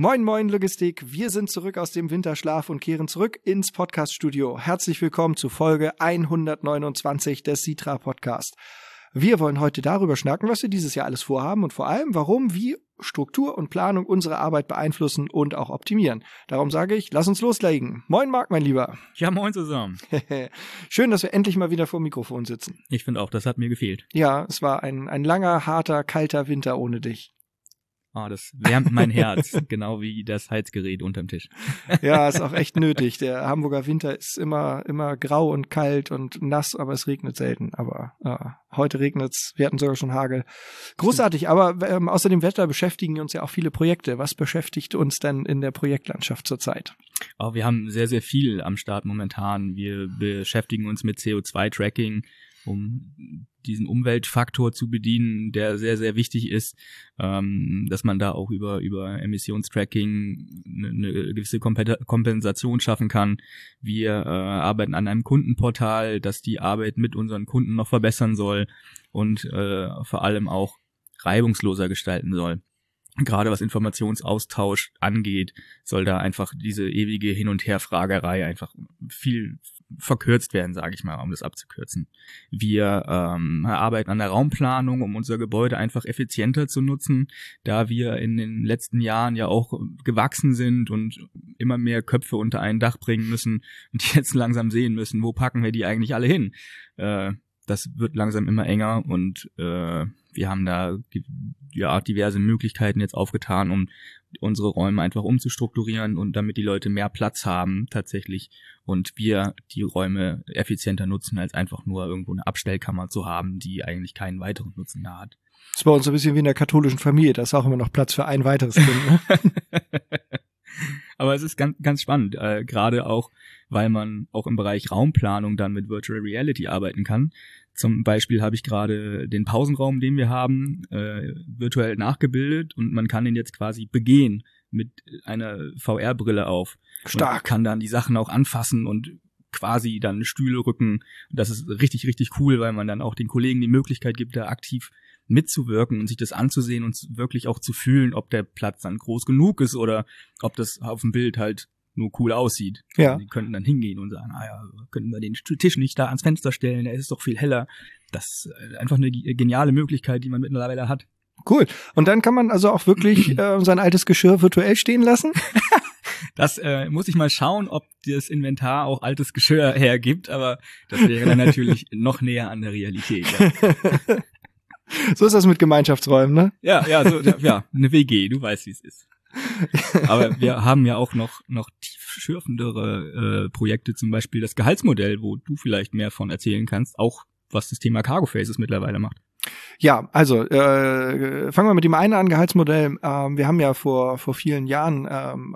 Moin Moin Logistik, wir sind zurück aus dem Winterschlaf und kehren zurück ins Podcaststudio. Herzlich willkommen zu Folge 129 des Sitra Podcast. Wir wollen heute darüber schnacken, was wir dieses Jahr alles vorhaben und vor allem, warum, wie Struktur und Planung unsere Arbeit beeinflussen und auch optimieren. Darum sage ich, lass uns loslegen. Moin Marc, mein Lieber. Ja, moin zusammen. Schön, dass wir endlich mal wieder vor dem Mikrofon sitzen. Ich finde auch, das hat mir gefehlt. Ja, es war ein langer, harter, kalter Winter ohne dich. Ah, das wärmt mein Herz, genau wie das Heizgerät unterm Tisch. Ja, ist auch echt nötig. Der Hamburger Winter ist immer grau und kalt und nass, aber es regnet selten. Aber heute regnet's. Wir hatten sogar schon Hagel. Großartig, aber außer dem Wetter beschäftigen uns ja auch viele Projekte. Was beschäftigt uns denn in der Projektlandschaft zurzeit? Oh, wir haben sehr, sehr viel am Start momentan. Wir beschäftigen uns mit CO2-Tracking, um diesen Umweltfaktor zu bedienen, der sehr, sehr wichtig ist, dass man da auch über Emissionstracking eine gewisse Kompensation schaffen kann. Wir arbeiten an einem Kundenportal, das die Arbeit mit unseren Kunden noch verbessern soll und vor allem auch reibungsloser gestalten soll. Gerade was Informationsaustausch angeht, soll da einfach diese ewige Hin- und Herfragerei einfach viel verkürzt werden, sage ich mal, um das abzukürzen. Wir arbeiten an der Raumplanung, um unser Gebäude einfach effizienter zu nutzen, da wir in den letzten Jahren ja auch gewachsen sind und immer mehr Köpfe unter ein Dach bringen müssen und jetzt langsam sehen müssen, wo packen wir die eigentlich alle hin. Das wird langsam immer enger und wir haben da diverse Möglichkeiten jetzt aufgetan, um unsere Räume einfach umzustrukturieren und damit die Leute mehr Platz haben tatsächlich und wir die Räume effizienter nutzen, als einfach nur irgendwo eine Abstellkammer zu haben, die eigentlich keinen weiteren Nutzen mehr hat. Das ist bei uns ein bisschen wie in der katholischen Familie, da ist auch immer noch Platz für ein weiteres Kind. Ne? Aber es ist ganz, ganz spannend, gerade auch, weil man auch im Bereich Raumplanung dann mit Virtual Reality arbeiten kann. Zum Beispiel habe ich gerade den Pausenraum, den wir haben, virtuell nachgebildet und man kann ihn jetzt quasi begehen mit einer VR-Brille auf. Stark. Und kann dann die Sachen auch anfassen und quasi dann Stühle rücken. Und das ist richtig, richtig cool, weil man dann auch den Kollegen die Möglichkeit gibt, da aktiv mitzuwirken und sich das anzusehen und wirklich auch zu fühlen, ob der Platz dann groß genug ist oder ob das auf dem Bild halt nur cool aussieht. Ja. Die könnten dann hingehen und sagen, könnten wir den Tisch nicht da ans Fenster stellen, der ist doch viel heller. Das ist einfach eine geniale Möglichkeit, die man mittlerweile hat. Cool. Und dann kann man also auch wirklich sein altes Geschirr virtuell stehen lassen? Das muss ich mal schauen, ob das Inventar auch altes Geschirr hergibt, aber das wäre dann natürlich noch näher an der Realität. Ja. So ist das mit Gemeinschaftsräumen, ne? Ja, eine WG, du weißt, wie es ist. Aber wir haben ja auch noch tiefschürfendere Projekte, zum Beispiel das Gehaltsmodell, wo du vielleicht mehr von erzählen kannst, auch was das Thema Cargo Faces mittlerweile macht. Ja, also fangen wir mit dem einen an, Gehaltsmodell. Wir haben ja vor vielen Jahren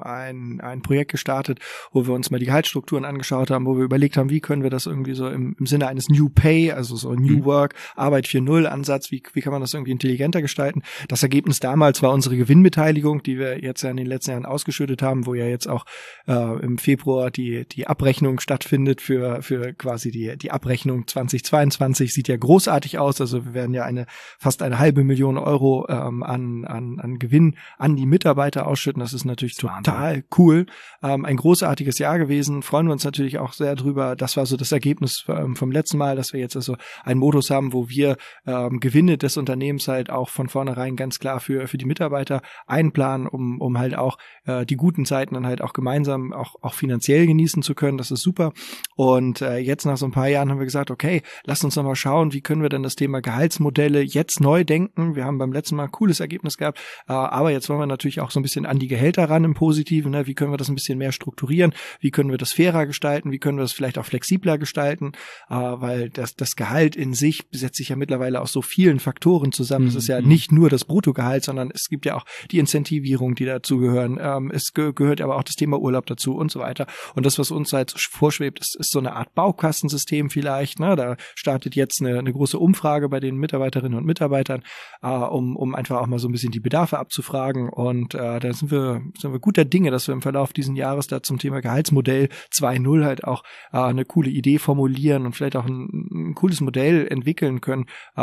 ein Projekt gestartet, wo wir uns mal die Gehaltsstrukturen angeschaut haben, wo wir überlegt haben, wie können wir das irgendwie so im Sinne eines New Pay, also so New Work, Arbeit 4.0 Ansatz, wie kann man das irgendwie intelligenter gestalten. Das Ergebnis damals war unsere Gewinnbeteiligung, die wir jetzt ja in den letzten Jahren ausgeschüttet haben, wo ja jetzt auch im Februar die Abrechnung stattfindet für quasi die Abrechnung 2022. Sieht ja großartig aus, also wir werden ja fast eine halbe Million Euro an Gewinn an die Mitarbeiter ausschütten. Das ist natürlich total cool. Ein großartiges Jahr gewesen. Freuen wir uns natürlich auch sehr drüber. Das war so das Ergebnis vom letzten Mal, dass wir jetzt also einen Modus haben, wo wir Gewinne des Unternehmens halt auch von vornherein ganz klar für die Mitarbeiter einplanen, um halt auch die guten Zeiten dann halt auch gemeinsam auch finanziell genießen zu können. Das ist super. Und jetzt nach so ein paar Jahren haben wir gesagt, okay, lasst uns noch mal schauen, wie können wir denn das Thema Gehaltsmodelle jetzt neu denken. Wir haben beim letzten Mal ein cooles Ergebnis gehabt, aber jetzt wollen wir natürlich auch so ein bisschen an die Gehälter ran im Positiven. Ne? Wie können wir das ein bisschen mehr strukturieren? Wie können wir das fairer gestalten? Wie können wir das vielleicht auch flexibler gestalten? Weil das Gehalt in sich setzt sich ja mittlerweile aus so vielen Faktoren zusammen. Es ist ja nicht nur das Bruttogehalt, sondern es gibt ja auch die Incentivierung, die dazugehören. Es gehört aber auch das Thema Urlaub dazu und so weiter. Und das, was uns halt vorschwebt, ist so eine Art Baukastensystem vielleicht. Ne? Da startet jetzt eine große Umfrage bei den Mitarbeiterinnen Mitarbeiterinnen und Mitarbeitern, um einfach auch mal so ein bisschen die Bedarfe abzufragen. Und da sind wir guter Dinge, dass wir im Verlauf dieses Jahres da zum Thema Gehaltsmodell 2.0 halt auch eine coole Idee formulieren und vielleicht auch ein cooles Modell entwickeln können,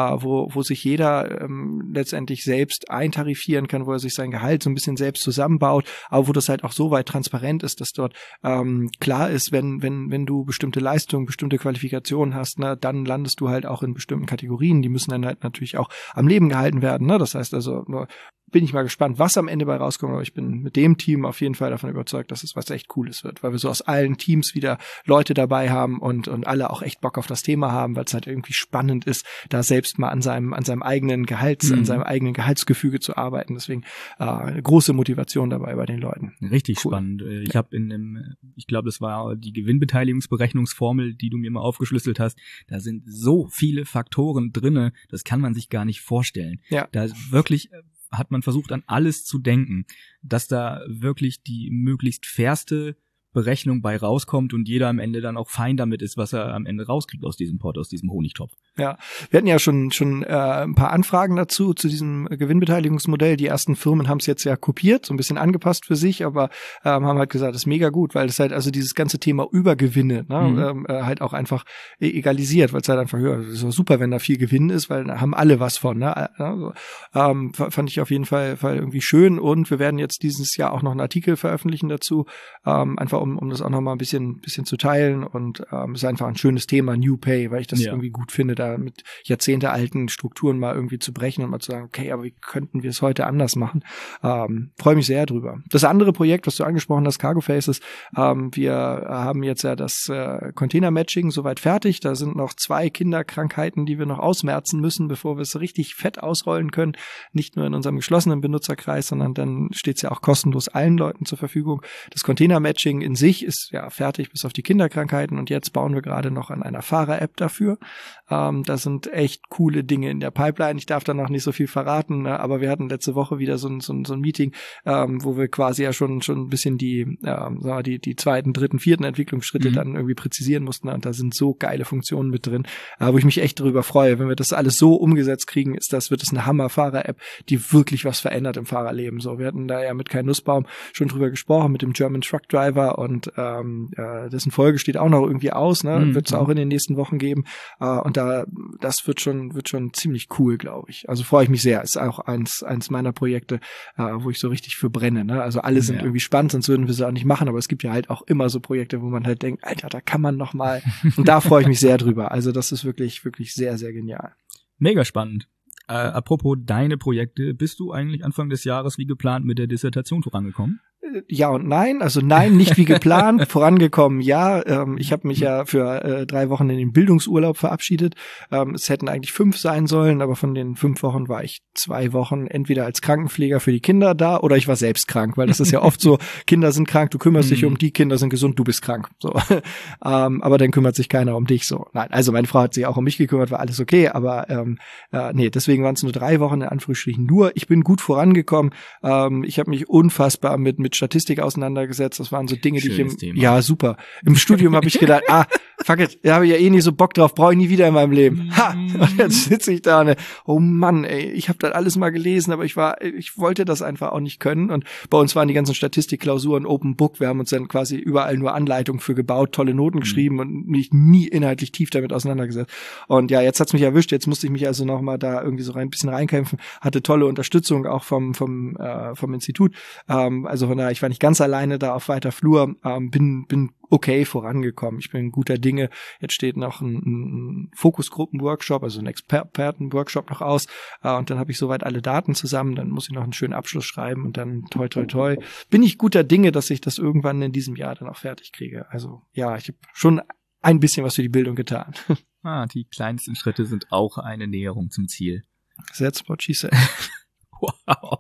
wo sich jeder letztendlich selbst eintarifieren kann, wo er sich sein Gehalt so ein bisschen selbst zusammenbaut, aber wo das halt auch so weit transparent ist, dass dort klar ist, wenn du bestimmte Leistungen, bestimmte Qualifikationen hast, ne, dann landest du halt auch in bestimmten Kategorien, die müssen dann halt natürlich auch am Leben gehalten werden, ne? Das heißt also, bin ich mal gespannt, was am Ende bei rauskommt, aber ich bin mit dem Team auf jeden Fall davon überzeugt, dass es was echt Cooles wird, weil wir so aus allen Teams wieder Leute dabei haben und alle auch echt Bock auf das Thema haben, weil es halt irgendwie spannend ist, da selbst mal an seinem eigenen an seinem eigenen Gehaltsgefüge zu arbeiten. Deswegen eine große Motivation dabei bei den Leuten. Richtig cool. Spannend. Ich habe ich glaube, das war die Gewinnbeteiligungsberechnungsformel, die du mir mal aufgeschlüsselt hast. Da sind so viele Faktoren drinne, das kann man sich gar nicht vorstellen. Ja. Da wirklich hat man versucht, an alles zu denken, dass da wirklich die möglichst fairste Berechnung bei rauskommt und jeder am Ende dann auch fein damit ist, was er am Ende rauskriegt aus diesem Pot, aus diesem Honigtopf. Ja, wir hatten ja schon ein paar Anfragen zu diesem Gewinnbeteiligungsmodell. Die ersten Firmen haben es jetzt ja kopiert, so ein bisschen angepasst für sich, aber haben halt gesagt, das ist mega gut, weil das halt also dieses ganze Thema Übergewinne halt auch einfach egalisiert, weil es halt einfach, ja, das ist super, wenn da viel Gewinn ist, weil da haben alle was von. Ne? Also, fand ich auf jeden Fall irgendwie schön und wir werden jetzt dieses Jahr auch noch einen Artikel veröffentlichen dazu, einfach um das auch noch mal ein bisschen zu teilen und ist einfach ein schönes Thema, New Pay, weil ich das irgendwie gut finde, da mit jahrzehntealten Strukturen mal irgendwie zu brechen und mal zu sagen, okay, aber wie könnten wir es heute anders machen? Freue mich sehr drüber. Das andere Projekt, was du angesprochen hast, Cargo Faces, wir haben jetzt ja das Container-Matching soweit fertig. Da sind noch 2 Kinderkrankheiten, die wir noch ausmerzen müssen, bevor wir es richtig fett ausrollen können. Nicht nur in unserem geschlossenen Benutzerkreis, sondern dann steht es ja auch kostenlos allen Leuten zur Verfügung. Das Container-Matching in sich ist ja fertig bis auf die Kinderkrankheiten und jetzt bauen wir gerade noch an einer Fahrer-App dafür. Da sind echt coole Dinge in der Pipeline. Ich darf da noch nicht so viel verraten, ne? Aber wir hatten letzte Woche wieder so ein Meeting, wo wir quasi ja schon ein bisschen die 2., 3., 4. Entwicklungsschritte dann irgendwie präzisieren mussten. Und da sind so geile Funktionen mit drin, wo ich mich echt darüber freue. Wenn wir das alles so umgesetzt kriegen, wird es eine Hammer-Fahrer-App, die wirklich was verändert im Fahrerleben. So, wir hatten da ja mit Kai Nussbaum schon drüber gesprochen, mit dem German Truck Driver und dessen Folge steht auch noch irgendwie aus, ne? Wird es auch in den nächsten Wochen geben. Und das wird schon ziemlich cool, glaube ich. Also freue ich mich sehr. Ist auch eins meiner Projekte, wo ich so richtig für brenne. Ne? Also alle sind irgendwie spannend, sonst würden wir sie auch nicht machen. Aber es gibt ja halt auch immer so Projekte, wo man halt denkt, Alter, da kann man noch mal. Und da freue ich mich sehr drüber. Also das ist wirklich, wirklich sehr, sehr genial. Mega spannend. Apropos deine Projekte, bist du eigentlich Anfang des Jahres wie geplant mit der Dissertation vorangekommen? Ja und nein. Also nein, nicht wie geplant. Vorangekommen, ja. Ich habe mich ja für 3 Wochen in den Bildungsurlaub verabschiedet. Es hätten eigentlich 5 sein sollen, aber von den 5 Wochen war ich 2 Wochen entweder als Krankenpfleger für die Kinder da oder ich war selbst krank, weil das ist ja oft so, Kinder sind krank, du kümmerst dich um die, Kinder sind gesund, du bist krank. So. Aber dann kümmert sich keiner um dich. So. Nein, also meine Frau hat sich auch um mich gekümmert, war alles okay, aber nee, deswegen waren es nur 3 Wochen in Anführungsstrichen nur. Ich bin gut vorangekommen. Ich habe mich unfassbar mit Statistik auseinandergesetzt. Das waren so Dinge, schönes die Thema. Ja, super. Im Studium habe ich gedacht, fuck it, da habe ich ja eh nicht so Bock drauf, brauche ich nie wieder in meinem Leben. Ha! Und jetzt sitze ich da und oh Mann, ey, ich habe das alles mal gelesen, aber ich wollte das einfach auch nicht können. Und bei uns waren die ganzen Statistikklausuren Open Book. Wir haben uns dann quasi überall nur Anleitungen für gebaut, tolle Noten geschrieben und mich nie inhaltlich tief damit auseinandergesetzt. Und ja, jetzt hat's mich erwischt. Jetzt musste ich mich also noch mal da irgendwie so ein bisschen reinkämpfen. Hatte tolle Unterstützung auch vom Institut. Also von daher, ich war nicht ganz alleine da auf weiter Flur. Bin okay vorangekommen. Ich bin guter Dinge. Jetzt steht noch ein Fokusgruppen-Workshop, also ein Experten-Workshop noch aus. Und dann habe ich soweit alle Daten zusammen. Dann muss ich noch einen schönen Abschluss schreiben und dann toi, toi, toi. Bin ich guter Dinge, dass ich das irgendwann in diesem Jahr dann auch fertig kriege. Also ja, ich habe schon ein bisschen was für die Bildung getan. Die kleinsten Schritte sind auch eine Näherung zum Ziel. That's what she said. Wow.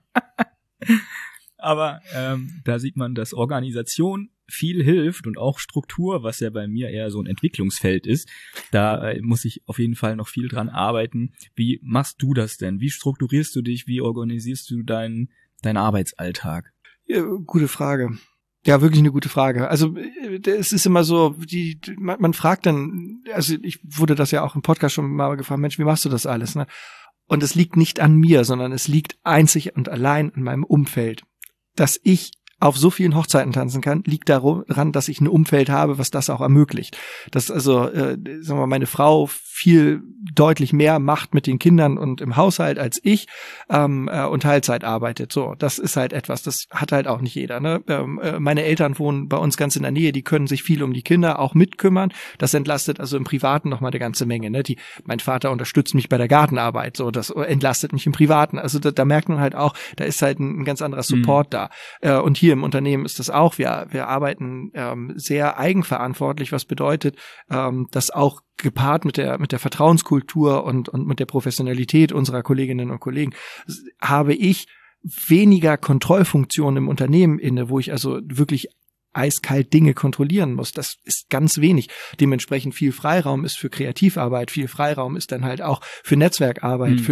Aber da sieht man, dass Organisation viel hilft und auch Struktur, was ja bei mir eher so ein Entwicklungsfeld ist. Da muss ich auf jeden Fall noch viel dran arbeiten. Wie machst du das denn? Wie strukturierst du dich? Wie organisierst du deinen Arbeitsalltag? Ja, gute Frage. Ja, wirklich eine gute Frage. Also es ist immer so, man fragt dann, also ich wurde das ja auch im Podcast schon mal gefragt, Mensch, wie machst du das alles? Ne? Und es liegt nicht an mir, sondern es liegt einzig und allein an meinem Umfeld. Dass ich auf so vielen Hochzeiten tanzen kann, liegt daran, dass ich ein Umfeld habe, was das auch ermöglicht. Dass also, sagen wir mal, meine Frau viel deutlich mehr macht mit den Kindern und im Haushalt als ich und Teilzeit arbeitet. So, das ist halt etwas, das hat halt auch nicht jeder. Ne? Meine Eltern wohnen bei uns ganz in der Nähe, die können sich viel um die Kinder auch mitkümmern. Das entlastet also im Privaten nochmal eine ganze Menge. Ne? Mein Vater unterstützt mich bei der Gartenarbeit, so, das entlastet mich im Privaten. Also da merkt man halt auch, da ist halt ein ganz anderer Support da. Und hier im Unternehmen ist das auch. Wir arbeiten sehr eigenverantwortlich, was bedeutet, dass auch gepaart mit der Vertrauenskultur und mit der Professionalität unserer Kolleginnen und Kollegen habe ich weniger Kontrollfunktionen im Unternehmen inne, wo ich also wirklich eiskalt Dinge kontrollieren muss. Das ist ganz wenig. Dementsprechend viel Freiraum ist für Kreativarbeit, viel Freiraum ist dann halt auch für Netzwerkarbeit,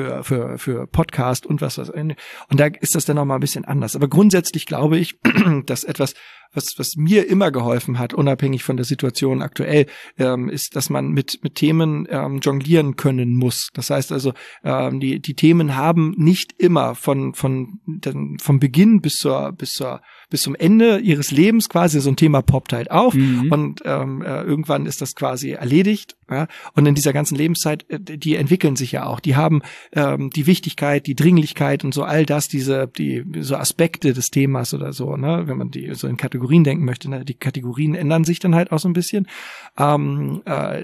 für Podcast und was. Und da ist das dann noch mal ein bisschen anders. Aber grundsätzlich glaube ich, dass etwas, was mir immer geholfen hat, unabhängig von der Situation aktuell, ist, dass man mit Themen jonglieren können muss. Das heißt also, die Themen haben nicht immer vom Beginn bis zum Ende ihres Lebens quasi, so ein Thema poppt halt auf und irgendwann ist das quasi erledigt. Ja? Und in dieser ganzen Lebenszeit, die entwickeln sich ja auch. Die haben die Wichtigkeit, die Dringlichkeit und so all das, die so Aspekte des Themas oder so, ne, wenn man die so in Kategorien denken möchte, ne, die Kategorien ändern sich dann halt auch so ein bisschen. Und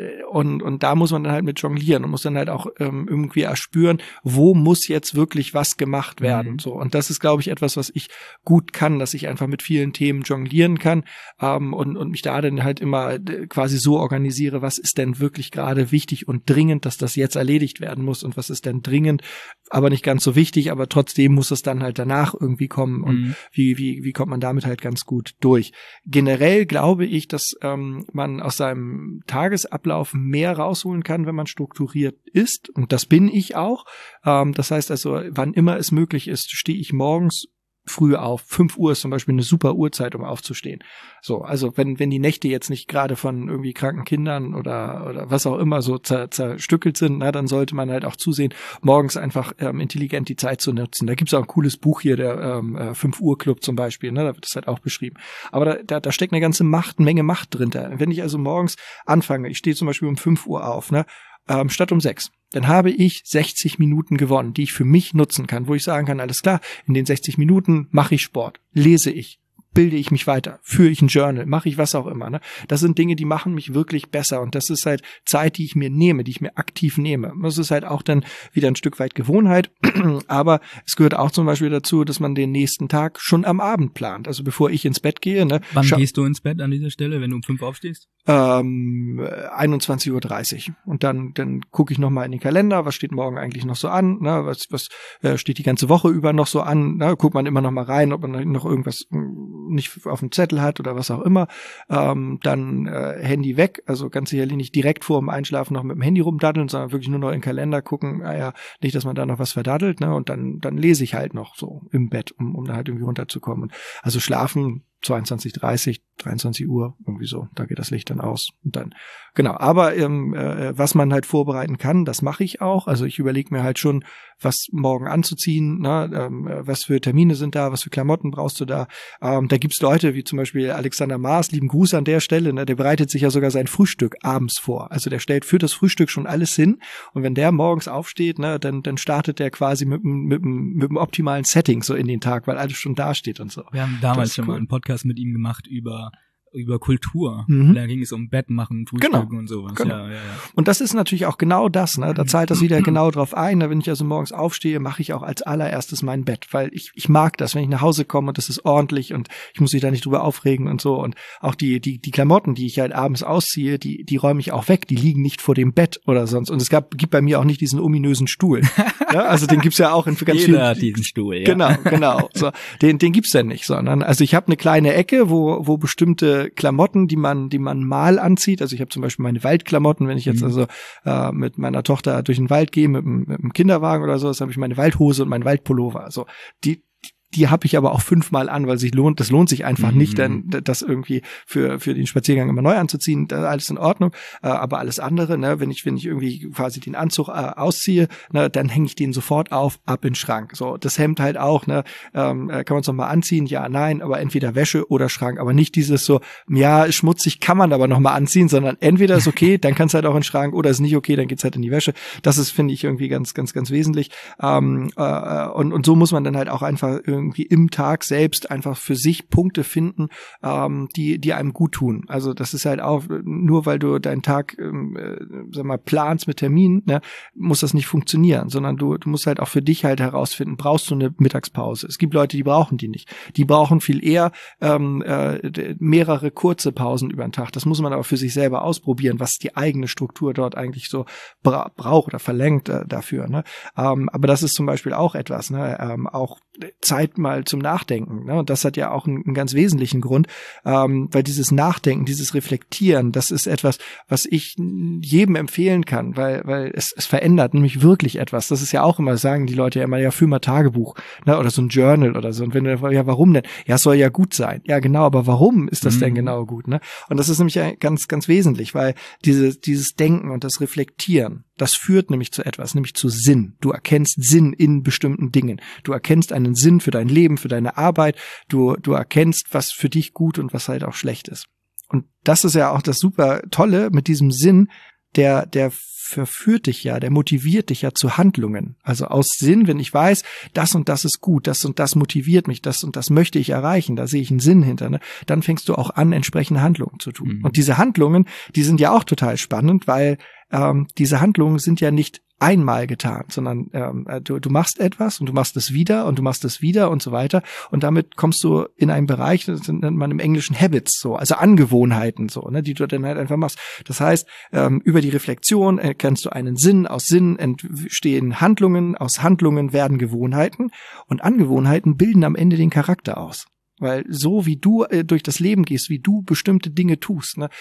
da muss man dann halt mit jonglieren und muss dann halt auch irgendwie erspüren, wo muss jetzt wirklich was gemacht werden. So. Und das ist, glaube ich, etwas, was ich gut kann, dass ich einfach mit vielen Themen jonglieren kann und mich da dann halt immer quasi so organisiere, was ist denn wirklich gerade wichtig und dringend, dass das jetzt erledigt werden muss und was ist denn dringend, aber nicht ganz so wichtig, aber trotzdem muss es dann halt danach irgendwie kommen und wie kommt man damit halt ganz gut durch. Generell glaube ich, dass man aus seinem Tagesablauf mehr rausholen kann, wenn man strukturiert ist und das bin ich auch. Das heißt also, wann immer es möglich ist, stehe ich morgens früh auf. 5 Uhr ist zum Beispiel eine super Uhrzeit, um aufzustehen. So, also wenn die Nächte jetzt nicht gerade von irgendwie kranken Kindern oder was auch immer so zerstückelt sind, na, dann sollte man halt auch zusehen, morgens einfach intelligent die Zeit zu nutzen. Da gibt's auch ein cooles Buch hier, der 5 Uhr Club zum Beispiel, ne, da wird das halt auch beschrieben. Aber da steckt eine ganze Menge Macht drin. Wenn ich also morgens anfange, ich stehe zum Beispiel um 5 Uhr auf, ne, statt um 6. Dann habe ich 60 Minuten gewonnen, die ich für mich nutzen kann, wo ich sagen kann, alles klar, in den 60 Minuten mache ich Sport, lese ich, bilde ich mich weiter, führe ich ein Journal, mache ich was auch immer. Ne? Das sind Dinge, die machen mich wirklich besser und das ist halt Zeit, die ich mir nehme, die ich mir aktiv nehme. Das ist halt auch dann wieder ein Stück weit Gewohnheit, aber es gehört auch zum Beispiel dazu, dass man den nächsten Tag schon am Abend plant, also bevor ich ins Bett gehe. Ne? Wann gehst du ins Bett an dieser Stelle, wenn du um 5 aufstehst? 21:30 Uhr und dann gucke ich nochmal in den Kalender, was steht morgen eigentlich noch so an, ne? was steht die ganze Woche über noch so an, ne? Guckt man immer noch mal rein, ob man noch irgendwas nicht auf dem Zettel hat oder was auch immer, dann Handy weg, also ganz sicherlich nicht direkt vor dem Einschlafen noch mit dem Handy rumdaddeln, sondern wirklich nur noch in den Kalender gucken, nicht, dass man da noch was verdaddelt, ne? Und dann lese ich halt noch so im Bett, um da halt irgendwie runterzukommen. Also schlafen 22:30, 23 Uhr, irgendwie so, da geht das Licht dann aus und dann, genau, aber was man halt vorbereiten kann, das mache ich auch, also ich überlege mir halt schon, was morgen anzuziehen, ne? Was für Termine sind da, was für Klamotten brauchst du da, da gibt's Leute, wie zum Beispiel Alexander Maas, lieben Gruß an der Stelle, ne? Der bereitet sich ja sogar sein Frühstück abends vor, also der stellt für das Frühstück schon alles hin und wenn der morgens aufsteht, ne, dann startet der quasi mit dem optimalen Setting so in den Tag, weil alles schon da steht und so. Wir haben damals schon mal einen Podcast mit ihm gemacht über Kultur. Da ging es um Bett machen, Frühstücken und sowas. Genau. Ja. Und das ist natürlich auch genau das, ne? Da zahlt das wieder genau drauf ein. Wenn ich also morgens aufstehe, mache ich auch als allererstes mein Bett, weil ich mag das, wenn ich nach Hause komme und das ist ordentlich und ich muss mich da nicht drüber aufregen und so. Und auch die Klamotten, die ich halt abends ausziehe, die räume ich auch weg. Die liegen nicht vor dem Bett oder sonst. Und es gibt bei mir auch nicht diesen ominösen Stuhl. Ja, also den gibt's ja auch in ganz vielen. Jeder hat diesen Stuhl, ja. Genau. So, den gibt's denn nicht, sondern also ich habe eine kleine Ecke, wo bestimmte Klamotten, die man mal anzieht. Also ich habe zum Beispiel meine Waldklamotten, wenn ich jetzt also mit meiner Tochter durch den Wald gehe, mit dem Kinderwagen oder so, das habe ich meine Waldhose und meinen Waldpullover. Also die Die habe ich aber auch 5-mal an, weil das lohnt sich einfach nicht, denn das irgendwie für den Spaziergang immer neu anzuziehen. Das ist alles in Ordnung. Aber alles andere, ne, wenn ich irgendwie quasi den Anzug ausziehe, ne, dann hänge ich den sofort ab in den Schrank. So, das Hemd halt auch, ne, kann man es nochmal anziehen? Ja, nein, aber entweder Wäsche oder Schrank. Aber nicht dieses so, ja, schmutzig kann man aber nochmal anziehen, sondern entweder ist okay, dann kann es halt auch in den Schrank, oder ist nicht okay, dann geht's halt in die Wäsche. Das ist, finde ich, irgendwie ganz, ganz, ganz wesentlich. Und so muss man dann halt auch einfach irgendwie im Tag selbst einfach für sich Punkte finden, die einem gut tun. Also das ist halt auch, nur weil du deinen Tag, sag mal, planst mit Terminen, ne, muss das nicht funktionieren, sondern du musst halt auch für dich halt herausfinden, brauchst du eine Mittagspause? Es gibt Leute, die brauchen die nicht. Die brauchen viel eher mehrere kurze Pausen über den Tag. Das muss man aber für sich selber ausprobieren, was die eigene Struktur dort eigentlich so braucht oder verlangt dafür. Ne? Aber das ist zum Beispiel auch etwas, ne? Auch Zeit mal zum Nachdenken. Ne? Und das hat ja auch einen ganz wesentlichen Grund, weil dieses Nachdenken, dieses Reflektieren, das ist etwas, was ich jedem empfehlen kann, weil es verändert nämlich wirklich etwas. Das ist ja auch immer, sagen die Leute ja immer, ja, führ mal Tagebuch, ne? Oder so ein Journal oder so. Und wenn du, ja, warum denn? Ja, es soll ja gut sein. Ja, genau, aber warum ist das denn genau gut? Ne? Und das ist nämlich ganz, ganz wesentlich, weil dieses Denken und das Reflektieren, das führt nämlich zu etwas, nämlich zu Sinn. Du erkennst Sinn in bestimmten Dingen. Du erkennst einen Sinn für dein Leben, für deine Arbeit. Du erkennst, was für dich gut und was halt auch schlecht ist. Und das ist ja auch das super Tolle mit diesem Sinn, der verführt dich ja, der motiviert dich ja zu Handlungen. Also aus Sinn, wenn ich weiß, das und das ist gut, das und das motiviert mich, das und das möchte ich erreichen, da sehe ich einen Sinn hinter, ne? Dann fängst du auch an, entsprechende Handlungen zu tun. Und diese Handlungen, die sind ja auch total spannend, weil diese Handlungen sind ja nicht einmal getan, sondern du machst etwas und du machst es wieder und du machst es wieder und so weiter, und damit kommst du in einen Bereich, das nennt man im Englischen Habits, so, also Angewohnheiten, so, ne, die du dann halt einfach machst. Das heißt, über die Reflexion erkennst du einen Sinn, aus Sinn entstehen Handlungen, aus Handlungen werden Gewohnheiten, und Angewohnheiten bilden am Ende den Charakter aus. Weil so wie du durch das Leben gehst, wie du bestimmte Dinge tust, ne,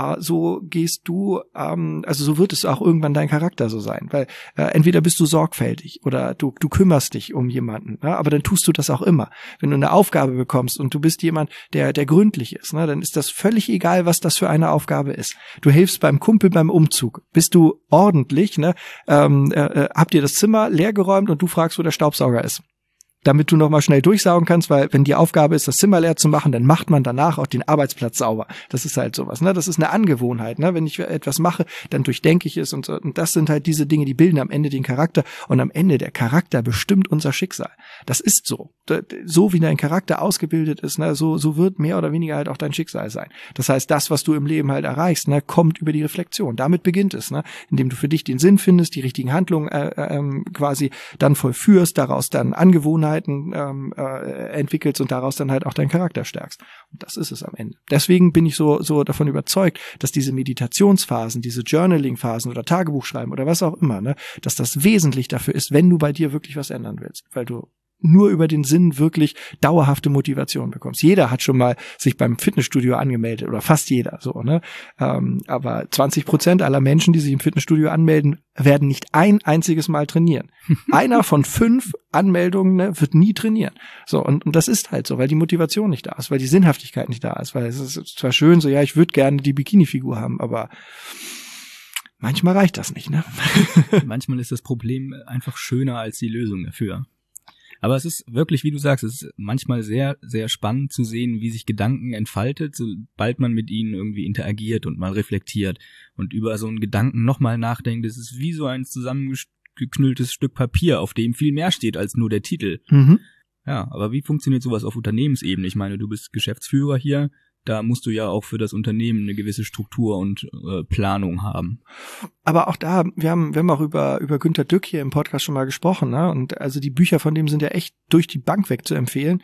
so gehst du, also so wird es auch irgendwann dein Charakter so sein. Weil entweder bist du sorgfältig oder du kümmerst dich um jemanden, ne, aber dann tust du das auch immer. Wenn du eine Aufgabe bekommst und du bist jemand, der gründlich ist, ne, dann ist das völlig egal, was das für eine Aufgabe ist. Du hilfst beim Kumpel beim Umzug. Bist du ordentlich, ne, habt ihr das Zimmer leer geräumt und du fragst, wo der Staubsauger ist, damit du nochmal schnell durchsaugen kannst, weil wenn die Aufgabe ist, das Zimmer leer zu machen, dann macht man danach auch den Arbeitsplatz sauber. Das ist halt sowas, ne? Das ist eine Angewohnheit, ne? Wenn ich etwas mache, dann durchdenke ich es, und das sind halt diese Dinge, die bilden am Ende den Charakter, und am Ende der Charakter bestimmt unser Schicksal. Das ist so. So wie dein Charakter ausgebildet ist, ne, so wird mehr oder weniger halt auch dein Schicksal sein. Das heißt, das, was du im Leben halt erreichst, ne, kommt über die Reflexion. Damit beginnt es, ne? Indem du für dich den Sinn findest, die richtigen Handlungen quasi dann vollführst, daraus dann Angewohnheiten entwickelst und daraus dann halt auch deinen Charakter stärkst. Und das ist es am Ende. Deswegen bin ich so davon überzeugt, dass diese Meditationsphasen, diese Journaling-Phasen oder Tagebuchschreiben oder was auch immer, ne, dass das wesentlich dafür ist, wenn du bei dir wirklich was ändern willst, weil du nur über den Sinn wirklich dauerhafte Motivation bekommst. Jeder hat schon mal sich beim Fitnessstudio angemeldet, oder fast jeder, so, ne? Aber 20% aller Menschen, die sich im Fitnessstudio anmelden, werden nicht ein einziges Mal trainieren. Einer von 5 Anmeldungen, ne, wird nie trainieren. So, und das ist halt so, weil die Motivation nicht da ist, weil die Sinnhaftigkeit nicht da ist, weil es ist zwar schön so, ja, ich würde gerne die Bikini-Figur haben, aber manchmal reicht das nicht, ne? Manchmal ist das Problem einfach schöner als die Lösung dafür. Aber es ist wirklich, wie du sagst, es ist manchmal sehr, sehr spannend zu sehen, wie sich Gedanken entfaltet, sobald man mit ihnen irgendwie interagiert und mal reflektiert und über so einen Gedanken nochmal nachdenkt. Es ist wie so ein zusammengeknülltes Stück Papier, auf dem viel mehr steht als nur der Titel. Mhm. Ja, aber wie funktioniert sowas auf Unternehmensebene? Ich meine, du bist Geschäftsführer hier. Da musst du ja auch für das Unternehmen eine gewisse Struktur und Planung haben. Aber auch da, wir haben auch über Günter Dück hier im Podcast schon mal gesprochen, ne? Und also die Bücher von dem sind ja echt durch die Bank weg zu empfehlen.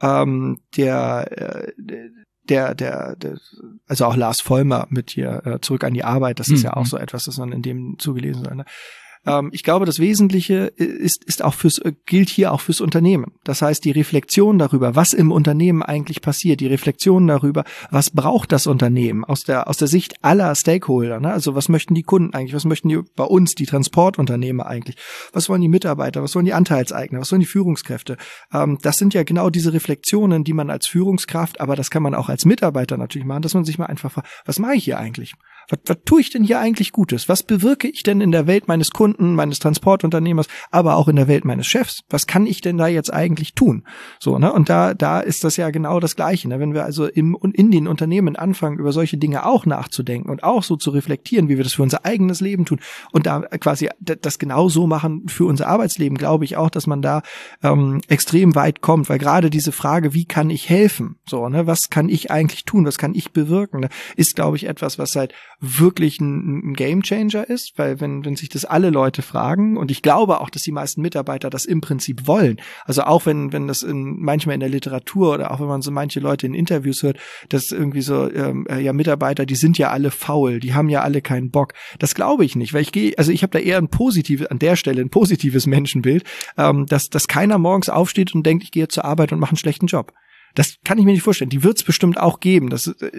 Also auch Lars Vollmer mit hier Zurück an die Arbeit, das ist ja auch so etwas, das man in dem zugelesen soll, ne? Ich glaube, das Wesentliche ist auch gilt hier auch fürs Unternehmen. Das heißt, die Reflexion darüber, was im Unternehmen eigentlich passiert, die Reflexion darüber, was braucht das Unternehmen aus der Sicht aller Stakeholder, ne? Also was möchten die Kunden eigentlich, was möchten die bei uns, die Transportunternehmer eigentlich, was wollen die Mitarbeiter, was wollen die Anteilseigner, was wollen die Führungskräfte. Das sind ja genau diese Reflexionen, die man als Führungskraft, aber das kann man auch als Mitarbeiter natürlich machen, dass man sich mal einfach fragt, was mache ich hier eigentlich? Was tue ich denn hier eigentlich Gutes? Was bewirke ich denn in der Welt meines Kunden, meines Transportunternehmers, aber auch in der Welt meines Chefs? Was kann ich denn da jetzt eigentlich tun? So, ne? Und da ist das ja genau das Gleiche, ne? Wenn wir also in den Unternehmen anfangen, über solche Dinge auch nachzudenken und auch so zu reflektieren, wie wir das für unser eigenes Leben tun und da quasi das genau so machen für unser Arbeitsleben, glaube ich auch, dass man da extrem weit kommt, weil gerade diese Frage, wie kann ich helfen? So, ne? Was kann ich eigentlich tun? Was kann ich bewirken? Ne? Ist, glaube ich, etwas, was halt wirklich ein Gamechanger ist, weil wenn sich das alle Leute fragen, und ich glaube auch, dass die meisten Mitarbeiter das im Prinzip wollen, also auch wenn das manchmal in der Literatur oder auch wenn man so manche Leute in Interviews hört, dass irgendwie so ja Mitarbeiter, die sind ja alle faul, die haben ja alle keinen Bock. Das glaube ich nicht, weil ich habe da eher an der Stelle ein positives Menschenbild, dass keiner morgens aufsteht und denkt, ich gehe zur Arbeit und mache einen schlechten Job. Das kann ich mir nicht vorstellen. Die wird es bestimmt auch geben.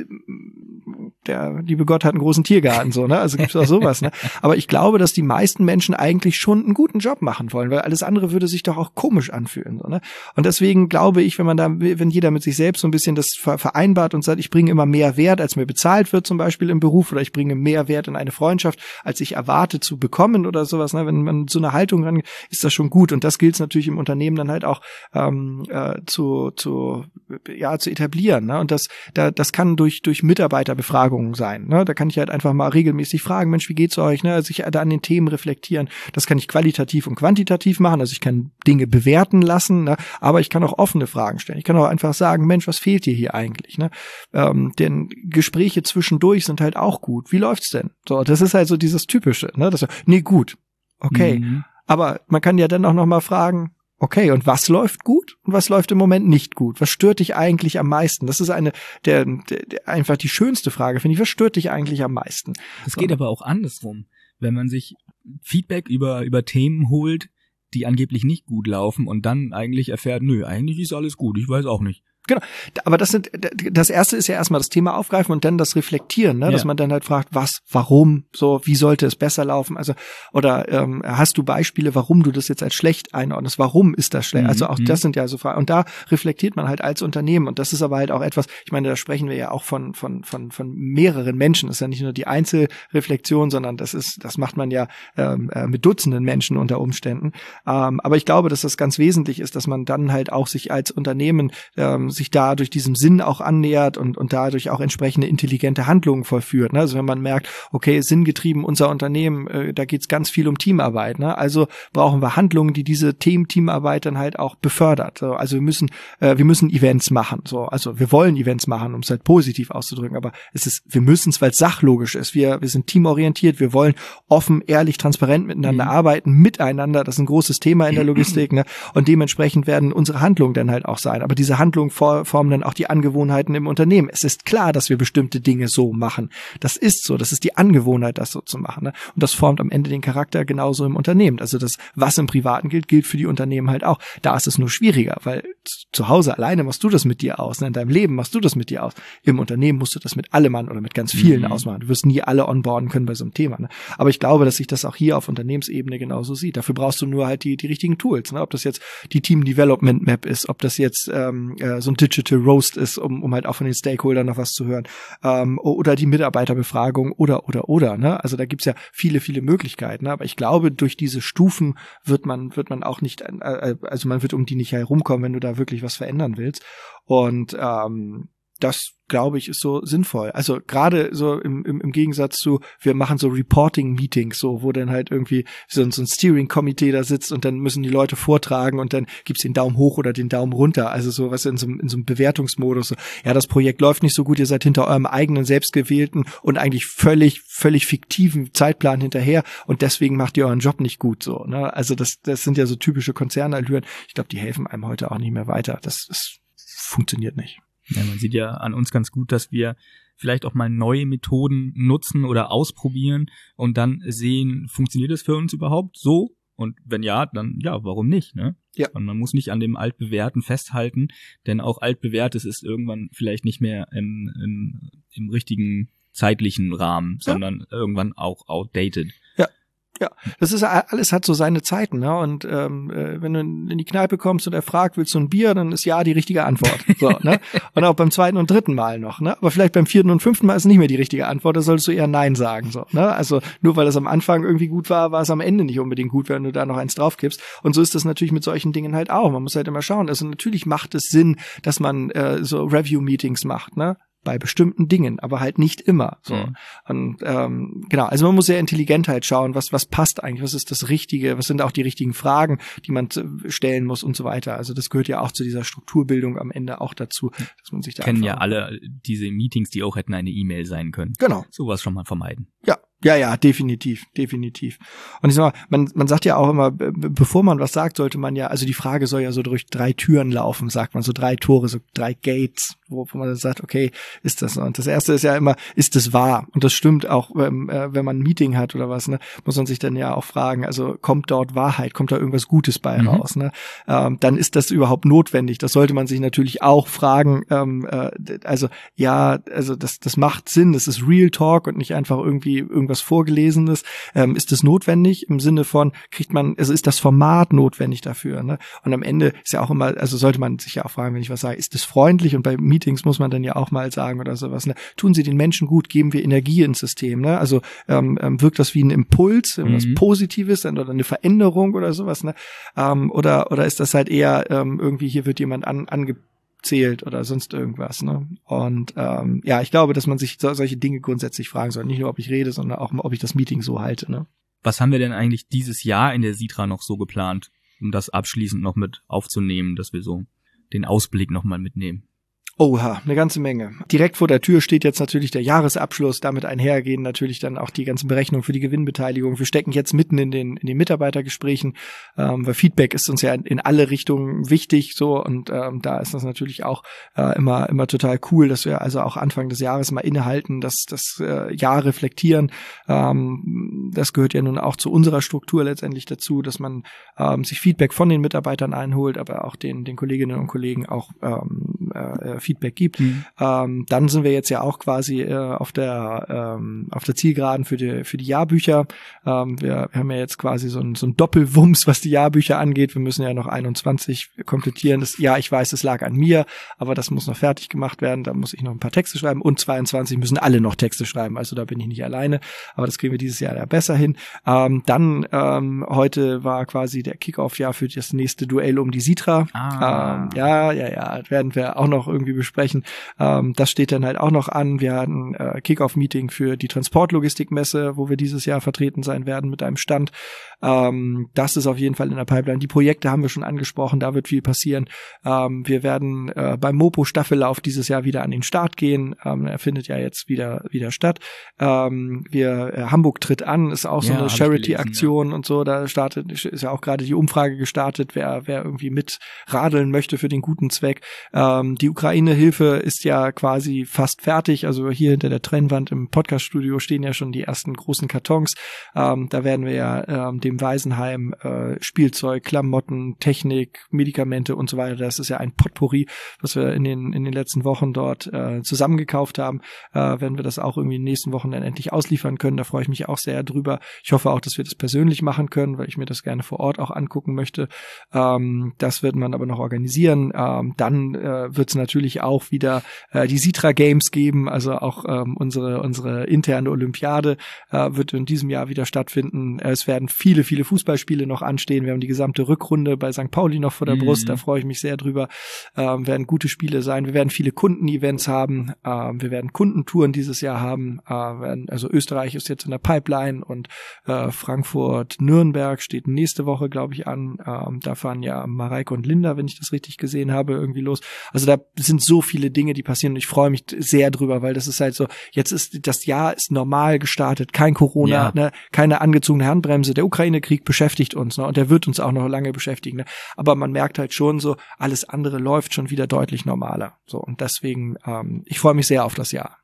Der liebe Gott hat einen großen Tiergarten, so, ne? Also gibt's auch sowas, ne? Aber ich glaube, dass die meisten Menschen eigentlich schon einen guten Job machen wollen, weil alles andere würde sich doch auch komisch anfühlen, so, ne? Und deswegen glaube ich, wenn jeder mit sich selbst so ein bisschen das vereinbart und sagt, ich bringe immer mehr Wert, als mir bezahlt wird, zum Beispiel im Beruf, oder ich bringe mehr Wert in eine Freundschaft, als ich erwarte zu bekommen oder sowas, ne? Wenn man so eine Haltung rangeht, ist das schon gut. Und das gilt es natürlich im Unternehmen dann halt auch zu etablieren, ne? Und das kann durch Mitarbeiterbefragungen sein, ne? Da kann ich halt einfach mal regelmäßig fragen, Mensch, wie geht's euch, ne? Sich da an den Themen reflektieren. Das kann ich qualitativ und quantitativ machen, also ich kann Dinge bewerten lassen, ne? Aber ich kann auch offene Fragen stellen. Ich kann auch einfach sagen, Mensch, was fehlt dir hier eigentlich, ne? Denn Gespräche zwischendurch sind halt auch gut. Wie läuft's denn? So, das ist halt so dieses Typische, ne? Gut. Okay. Mhm. Aber man kann ja dann auch noch mal fragen, okay, und was läuft gut und was läuft im Moment nicht gut? Was stört dich eigentlich am meisten? Das ist einfach die schönste Frage, finde ich. Was stört dich eigentlich am meisten? Es geht aber auch andersrum. Wenn man sich Feedback über Themen holt, die angeblich nicht gut laufen und dann eigentlich erfährt, nö, eigentlich ist alles gut, ich weiß auch nicht. Genau, aber das erste ist ja erstmal das Thema aufgreifen und dann das Reflektieren, ne? Dass man dann halt fragt, was, warum, so, wie sollte es besser laufen, also, oder hast du Beispiele, warum du das jetzt als schlecht einordnest, warum ist das schlecht, also auch das sind ja so Fragen, und da reflektiert man halt als Unternehmen, und das ist aber halt auch etwas, ich meine, da sprechen wir ja auch von mehreren Menschen, das ist ja nicht nur die Einzelreflexion, sondern das macht man ja mit Dutzenden Menschen unter Umständen, aber ich glaube, dass das ganz wesentlich ist, dass man dann halt auch sich als Unternehmen sich dadurch diesem Sinn auch annähert und dadurch auch entsprechende intelligente Handlungen vollführt. Ne? Also wenn man merkt, okay, sinngetrieben unser Unternehmen, da geht's ganz viel um Teamarbeit. Ne? Also brauchen wir Handlungen, die diese Teamarbeit dann halt auch befördert. So, also wir müssen Events machen. So, also wir wollen Events machen, um es halt positiv auszudrücken. Aber wir müssen es, weil es sachlogisch ist. Wir sind teamorientiert. Wir wollen offen, ehrlich, transparent miteinander arbeiten, miteinander. Das ist ein großes Thema in der Logistik. Ne? Und dementsprechend werden unsere Handlungen dann halt auch sein. Aber diese Handlungen formen dann auch die Angewohnheiten im Unternehmen. Es ist klar, dass wir bestimmte Dinge so machen. Das ist so. Das ist die Angewohnheit, das so zu machen. Ne? Und das formt am Ende den Charakter genauso im Unternehmen. Also das, was im Privaten gilt für die Unternehmen halt auch. Da ist es nur schwieriger, weil zu Hause alleine machst du das mit dir aus. Ne? In deinem Leben machst du das mit dir aus. Im Unternehmen musst du das mit allem oder mit ganz vielen ausmachen. Du wirst nie alle onboarden können bei so einem Thema. Ne? Aber ich glaube, dass sich das auch hier auf Unternehmensebene genauso sieht. Dafür brauchst du nur halt die richtigen Tools. Ne? Ob das jetzt die Team Development Map ist, ob das jetzt so ein Digital Roast ist, um halt auch von den Stakeholdern noch was zu hören, oder die Mitarbeiterbefragung oder, ne? Also da gibt's ja viele, viele Möglichkeiten, ne? Aber ich glaube, durch diese Stufen wird man auch nicht, also man wird um die nicht herumkommen, wenn du da wirklich was verändern willst. Und das, glaube ich, ist so sinnvoll. Also gerade so im Gegensatz zu, wir machen so Reporting-Meetings, so, wo dann halt irgendwie so ein Steering-Komitee da sitzt und dann müssen die Leute vortragen und dann gibt's den Daumen hoch oder den Daumen runter. Also so was in so einem Bewertungsmodus. So, ja, das Projekt läuft nicht so gut, ihr seid hinter eurem eigenen, selbstgewählten und eigentlich völlig fiktiven Zeitplan hinterher und deswegen macht ihr euren Job nicht gut, so, ne? Also das sind ja so typische Konzernallüren. Ich glaube, die helfen einem heute auch nicht mehr weiter. Das funktioniert nicht. Ja, man sieht ja an uns ganz gut, dass wir vielleicht auch mal neue Methoden nutzen oder ausprobieren und dann sehen, funktioniert das für uns überhaupt so? Und wenn ja, dann ja, warum nicht, ne? Ja. Und man muss nicht an dem Altbewährten festhalten, denn auch Altbewährtes ist irgendwann vielleicht nicht mehr im richtigen zeitlichen Rahmen, sondern irgendwann auch outdated. Ja, das ist alles hat so seine Zeiten, ne? Und wenn du in die Kneipe kommst und er fragt, willst du ein Bier, dann ist ja die richtige Antwort. So, ne? Und auch beim zweiten und dritten Mal noch, ne? Aber vielleicht beim vierten und fünften Mal ist nicht mehr die richtige Antwort, da solltest du eher Nein sagen. So, ne? Also nur weil es am Anfang irgendwie gut war, war es am Ende nicht unbedingt gut, wenn du da noch eins draufkippst. Und so ist das natürlich mit solchen Dingen halt auch. Man muss halt immer schauen. Also natürlich macht es Sinn, dass man so Review-Meetings macht, ne? Bei bestimmten Dingen, aber halt nicht immer. So. Mhm. Und genau, also man muss sehr intelligent halt schauen, was passt eigentlich, was ist das Richtige, was sind auch die richtigen Fragen, die man stellen muss und so weiter. Also das gehört ja auch zu dieser Strukturbildung am Ende auch dazu, dass man sich da kennen ja alle diese Meetings, die auch hätten eine E-Mail sein können. Genau. Sowas schon mal vermeiden. Ja, definitiv. Und ich sag mal, man sagt ja auch immer, bevor man was sagt, sollte man ja, also die Frage soll ja so durch 3 Türen laufen, sagt man, so 3 Tore, so 3 Gates, wo man dann sagt, okay, ist das so? Und das erste ist ja immer, ist es wahr? Und das stimmt auch, wenn man ein Meeting hat oder was, ne, muss man sich dann ja auch fragen, also kommt dort Wahrheit, kommt da irgendwas Gutes bei raus, ne? Dann ist das überhaupt notwendig. Das sollte man sich natürlich auch fragen, also das macht Sinn, das ist Real Talk und nicht einfach irgendwas Vorgelesenes. Ist das notwendig im Sinne von, ist das Format notwendig dafür, ne? Und am Ende ist ja auch immer, also sollte man sich ja auch fragen, wenn ich was sage, ist das freundlich? Und bei Meetings muss man dann ja auch mal sagen oder sowas, ne? Tun Sie den Menschen gut, geben wir Energie ins System, ne? Also wirkt das wie ein Impuls, was Positives oder eine Veränderung oder sowas, ne? Oder ist das halt eher irgendwie, hier wird jemand angezählt oder sonst irgendwas, ne? Und ich glaube, dass man sich solche Dinge grundsätzlich fragen soll. Nicht nur, ob ich rede, sondern auch, ob ich das Meeting so halte, ne? Was haben wir denn eigentlich dieses Jahr in der Sitra noch so geplant, um das abschließend noch mit aufzunehmen, dass wir so den Ausblick nochmal mitnehmen? Oha, eine ganze Menge. Direkt vor der Tür steht jetzt natürlich der Jahresabschluss, damit einhergehen natürlich dann auch die ganzen Berechnungen für die Gewinnbeteiligung. Wir stecken jetzt mitten in den Mitarbeitergesprächen, weil Feedback ist uns ja in alle Richtungen wichtig, so, und da ist das natürlich auch immer total cool, dass wir also auch Anfang des Jahres mal innehalten, das Jahr reflektieren. Das gehört ja nun auch zu unserer Struktur letztendlich dazu, dass man sich Feedback von den Mitarbeitern einholt, aber auch den Kolleginnen und Kollegen auch Feedback gibt. Dann sind wir jetzt ja auch quasi auf der Zielgeraden für die Jahrbücher. Wir haben ja jetzt quasi so ein Doppelwumms, was die Jahrbücher angeht. Wir müssen ja noch 21 komplettieren. Ich weiß, es lag an mir, aber das muss noch fertig gemacht werden. Da muss ich noch ein paar Texte schreiben und 22 müssen alle noch Texte schreiben. Also da bin ich nicht alleine, aber das kriegen wir dieses Jahr ja besser hin. Dann heute war quasi der Kickoff-Jahr für das nächste Duell um die Sitra. Werden wir auch noch irgendwie besprechen. Das steht dann halt auch noch an. Wir hatten Kick-Off-Meeting für die Transportlogistikmesse, wo wir dieses Jahr vertreten sein werden mit einem Stand. Das ist auf jeden Fall in der Pipeline. Die Projekte haben wir schon angesprochen, da wird viel passieren. Wir werden beim Mopo-Staffellauf dieses Jahr wieder an den Start gehen. Er findet ja jetzt wieder statt. Hamburg tritt an, ist auch so eine Charity-Aktion und so. Da ist ja auch gerade die Umfrage gestartet, wer irgendwie mit radeln möchte für den guten Zweck. Die Ukraine-Hilfe ist ja quasi fast fertig. Also hier hinter der Trennwand im Podcast-Studio stehen ja schon die ersten großen Kartons. Da werden wir ja dem Waisenheim Spielzeug, Klamotten, Technik, Medikamente und so weiter. Das ist ja ein Potpourri, was wir in den letzten Wochen dort zusammengekauft haben. Werden wir das auch irgendwie in den nächsten Wochen dann endlich ausliefern können. Da freue ich mich auch sehr drüber. Ich hoffe auch, dass wir das persönlich machen können, weil ich mir das gerne vor Ort auch angucken möchte. Das wird man aber noch organisieren. Dann wird es natürlich auch wieder die Sitra Games geben, also auch unsere interne Olympiade wird in diesem Jahr wieder stattfinden. Es werden viele Fußballspiele noch anstehen. Wir haben die gesamte Rückrunde bei St. Pauli noch vor der Brust, da freue ich mich sehr drüber. Werden gute Spiele sein. Wir werden viele Kundenevents haben. Wir werden Kundentouren dieses Jahr haben. Also Österreich ist jetzt in der Pipeline und Frankfurt-Nürnberg steht nächste Woche, glaube ich, an. Da fahren ja Mareike und Linda, wenn ich das richtig gesehen habe, irgendwie los. Also da sind so viele Dinge, die passieren und ich freue mich sehr drüber, weil das ist halt so, jetzt ist das Jahr ist normal gestartet, kein Corona, ne, keine angezogene Handbremse, der Ukraine-Krieg beschäftigt uns, ne, und der wird uns auch noch lange beschäftigen, ne, aber man merkt halt schon so, alles andere läuft schon wieder deutlich normaler, so, und deswegen, ich freue mich sehr auf das Jahr.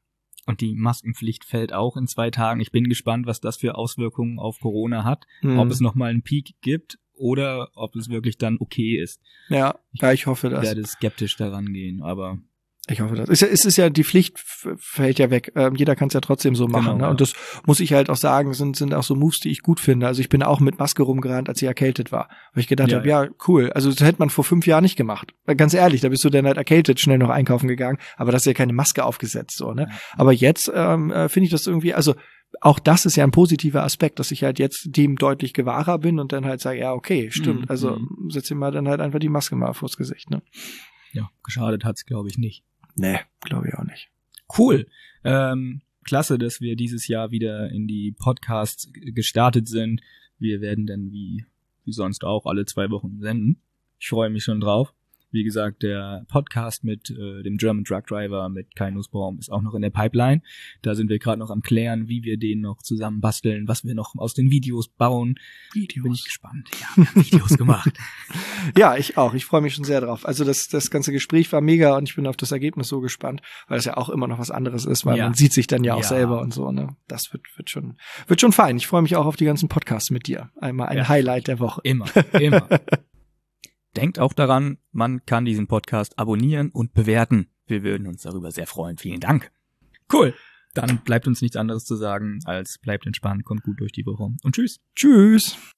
Und die Maskenpflicht fällt auch in 2 Tagen. Ich bin gespannt, was das für Auswirkungen auf Corona hat. Ob es nochmal einen Peak gibt oder ob es wirklich dann okay ist. Ja, ich hoffe das. Ich werde skeptisch daran gehen, aber ich hoffe das. Es ist ja, die Pflicht fällt ja weg. Jeder kann es ja trotzdem so machen. Genau, ne? ja. Und das muss ich halt auch sagen, sind auch so Moves, die ich gut finde. Also ich bin auch mit Maske rumgerannt, als ich erkältet war. Weil ich gedacht habe, ja, cool. Also das hätte man vor 5 Jahren nicht gemacht. Ganz ehrlich, da bist du dann halt erkältet, schnell noch einkaufen gegangen. Aber das ist ja keine Maske aufgesetzt. So, ne? Aber jetzt finde ich das irgendwie, also auch das ist ja ein positiver Aspekt, dass ich halt jetzt dem deutlich gewahrer bin und dann halt sage, ja, okay, stimmt. Also setz dir mal dann halt einfach die Maske mal vors Gesicht. Ne? Ja, geschadet hat's, glaube ich, nicht. Nee, glaube ich auch nicht. Cool. Klasse, dass wir dieses Jahr wieder in die Podcasts gestartet sind. Wir werden dann wie sonst auch alle 2 Wochen senden. Ich freue mich schon drauf. Wie gesagt, der Podcast mit dem German Truck Driver, mit Kai Nussbaum, ist auch noch in der Pipeline. Da sind wir gerade noch am Klären, wie wir den noch zusammen basteln, was wir noch aus den Videos bauen. Bin ich gespannt. Ja, wir haben Videos gemacht. Ja, ich auch. Ich freue mich schon sehr drauf. Also das ganze Gespräch war mega und ich bin auf das Ergebnis so gespannt, weil es ja auch immer noch was anderes ist, weil man sieht sich dann ja auch selber und so. Ne? Das wird schon fein. Ich freue mich auch auf die ganzen Podcasts mit dir. Einmal ein Highlight der Woche. Immer. Denkt auch daran, man kann diesen Podcast abonnieren und bewerten. Wir würden uns darüber sehr freuen. Vielen Dank. Cool. Dann bleibt uns nichts anderes zu sagen, als bleibt entspannt, kommt gut durch die Woche und tschüss. Tschüss.